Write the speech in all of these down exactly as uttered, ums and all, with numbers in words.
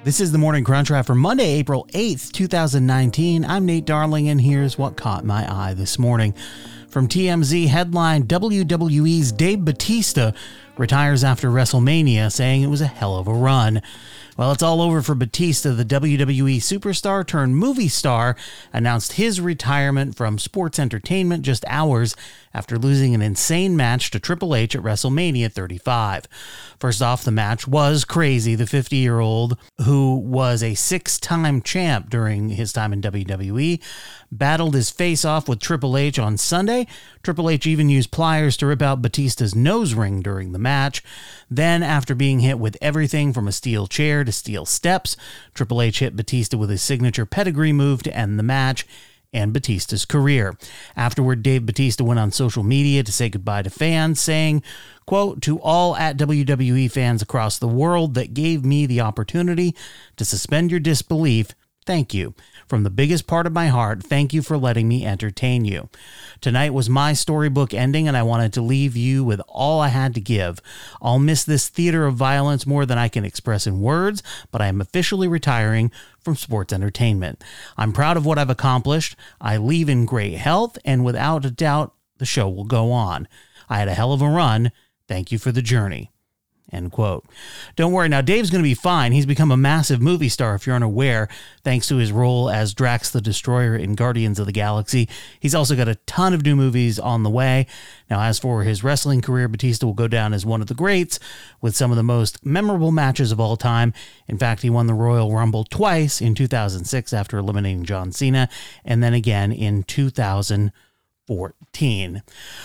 This is the Morning Crunch Wrap for Monday, April eighth, twenty nineteen. I'm Nate Darling, and here's what caught my eye this morning. From T M Z headline, W W E's Dave Bautista retires after WrestleMania, saying it was a hell of a run. Well, it's all over for Bautista. The W W E superstar turned movie star announced his retirement from sports entertainment just hours after losing an insane match to Triple H at WrestleMania thirty-five. First off, the match was crazy. The fifty-year-old, who was a six-time champ during his time in W W E, battled his face off with Triple H on Sunday. Triple H even used pliers to rip out Bautista's nose ring during the match. Then, after being hit with everything from a steel chair to steel steps, Triple H hit Bautista with his signature pedigree move to end the match and Bautista's career. Afterward, Dave Bautista went on social media to say goodbye to fans, saying, quote, "To all at W W E fans across the world that gave me the opportunity to suspend your disbelief, thank you. From the biggest part of my heart, thank you for letting me entertain you. Tonight was my storybook ending, and I wanted to leave you with all I had to give. I'll miss this theater of violence more than I can express in words, but I am officially retiring from sports entertainment. I'm proud of what I've accomplished. I leave in great health, and without a doubt, the show will go on. I had a hell of a run. Thank you for the journey." End quote. Don't worry, now Dave's going to be fine. He's become a massive movie star, if you're unaware, thanks to his role as Drax the Destroyer in Guardians of the Galaxy. He's also got a ton of new movies on the way. Now, as for his wrestling career, Bautista will go down as one of the greats with some of the most memorable matches of all time. In fact, he won the Royal Rumble twice in two thousand six after eliminating John Cena, and then again in two thousand fourteen.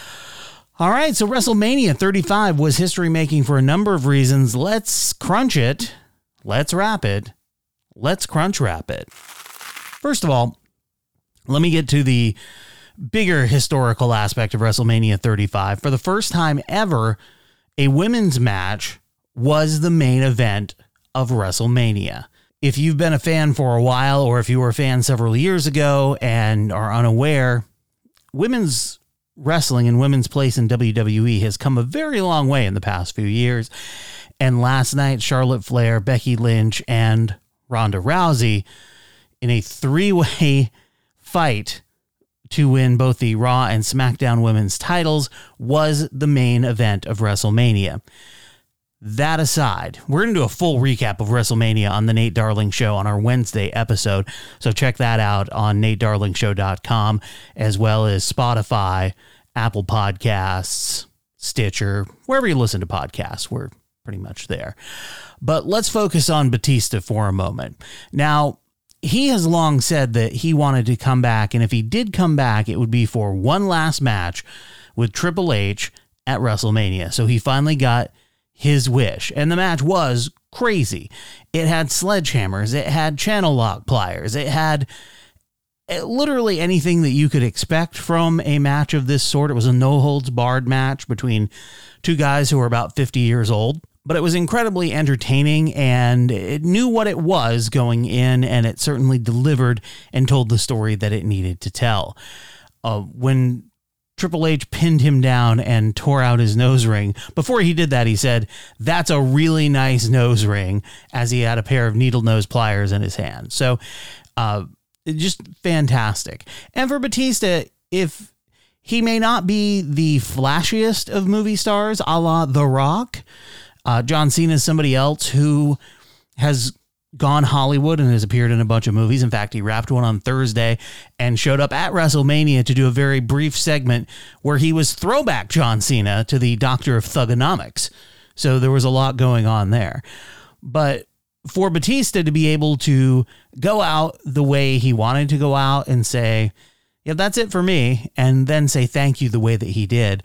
All right, so WrestleMania thirty-five was history-making for a number of reasons. Let's crunch it. Let's wrap it. Let's crunch wrap it. First of all, let me get to the bigger historical aspect of WrestleMania thirty-five. For the first time ever, a women's match was the main event of WrestleMania. If you've been a fan for a while, or if you were a fan several years ago and are unaware, women's wrestling and women's place in W W E has come a very long way in the past few years. And last night, Charlotte Flair, Becky Lynch, and Ronda Rousey in a three-way fight to win both the Raw and SmackDown women's titles was the main event of WrestleMania. That aside, we're going to do a full recap of WrestleMania on the Nate Darling Show on our Wednesday episode. So check that out on nate darling show dot com, as well as Spotify, Apple Podcasts, Stitcher, wherever you listen to podcasts. We're pretty much there. But let's focus on Bautista for a moment. Now, he has long said that he wanted to come back, and if he did come back, it would be for one last match with Triple H at WrestleMania. So he finally got his wish, and the match was crazy. It had sledgehammers, it had channel lock pliers, it had literally anything that you could expect from a match of this sort. It was a no-holds-barred match between two guys who were about fifty years old, but it was incredibly entertaining, and it knew what it was going in, and it certainly delivered and told the story that it needed to tell. Uh, when Triple H pinned him down and tore out his nose ring. Before he did that, he said, "That's a really nice nose ring," as he had a pair of needle nose pliers in his hand. So, uh, just fantastic. And for Bautista, if he may not be the flashiest of movie stars, a la The Rock, uh, John Cena is somebody else who has gone Hollywood and has appeared in a bunch of movies. In fact, he wrapped one on Thursday and showed up at WrestleMania to do a very brief segment where he was throwback John Cena to the Doctor of Thugonomics. So there was a lot going on there. But for Bautista to be able to go out the way he wanted to go out and say, "Yeah, that's it for me," and then say thank you the way that he did,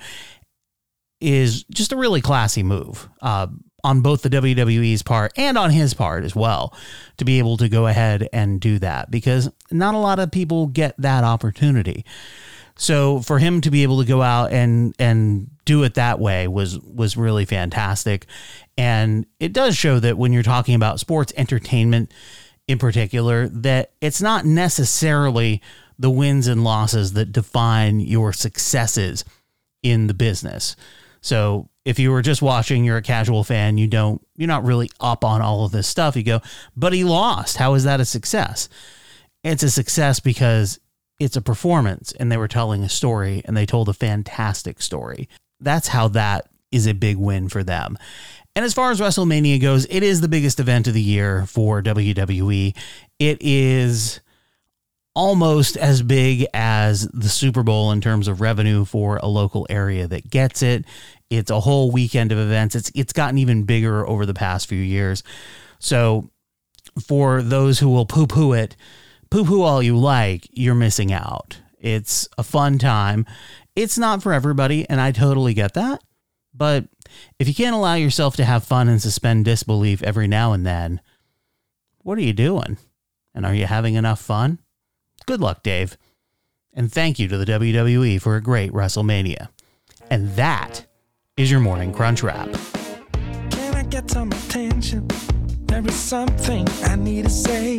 is just a really classy move. Uh, on both the W W E's part and on his part as well, to be able to go ahead and do that, because not a lot of people get that opportunity. So for him to be able to go out and, and do it that way was, was really fantastic. And it does show that when you're talking about sports entertainment in particular, that it's not necessarily the wins and losses that define your successes in the business. So if you were just watching, you're a casual fan, you don't, you're not really up on all of this stuff. You go, but he lost. How is that a success? It's a success because it's a performance and they were telling a story and they told a fantastic story. That's how that is a big win for them. And as far as WrestleMania goes, it is the biggest event of the year for W W E. It is almost as big as the Super Bowl in terms of revenue for a local area that gets it. It's a whole weekend of events. It's it's gotten even bigger over the past few years. So for those who will poo-poo it, poo-poo all you like, you're missing out. It's a fun time. It's not for everybody, and I totally get that. But if you can't allow yourself to have fun and suspend disbelief every now and then, what are you doing? And are you having enough fun? Good luck, Dave. And thank you to the W W E for a great WrestleMania. And that is your Morning Crunch Wrap. Can I get some attention? There is something I need to say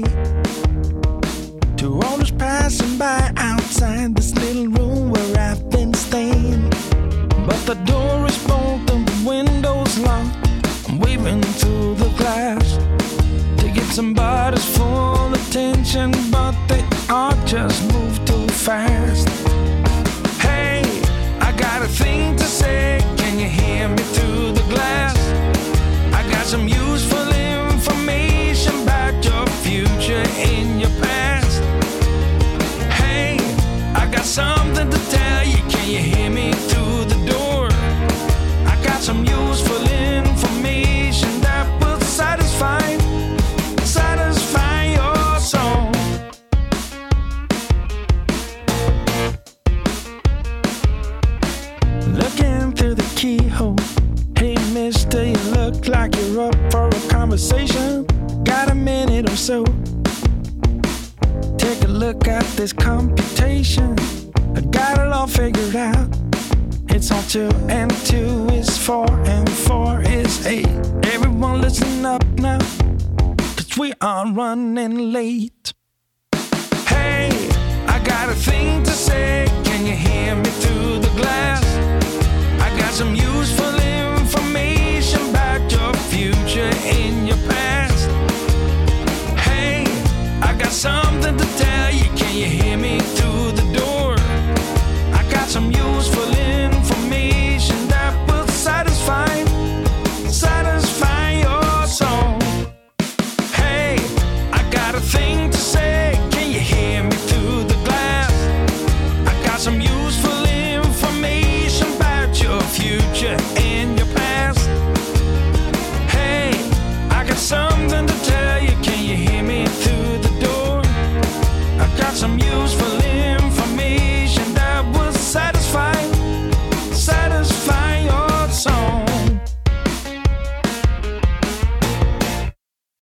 to all those passing by outside this little room where I've been staying. But the door is bolted and the window's locked. I'm waving through the glass to get somebody's full attention, but they all just move too fast. Hey, I got a thing to say. Can you hear me through the glass? I got some useful information about your future and your past. Hey, I got something to tell you. Can you hear me through the door? I got some useful information that will satisfy, satisfy your soul. Looking through the keyhole. Hey mister, you look like you're up for a conversation. Got a minute or so? Take a look at this computation. I got it all figured out. It's all two and two is four and four is eight. Everyone listen up now, cause we are running late. Hey, I got a thing to say. Can you hear me through the glass? I got some useful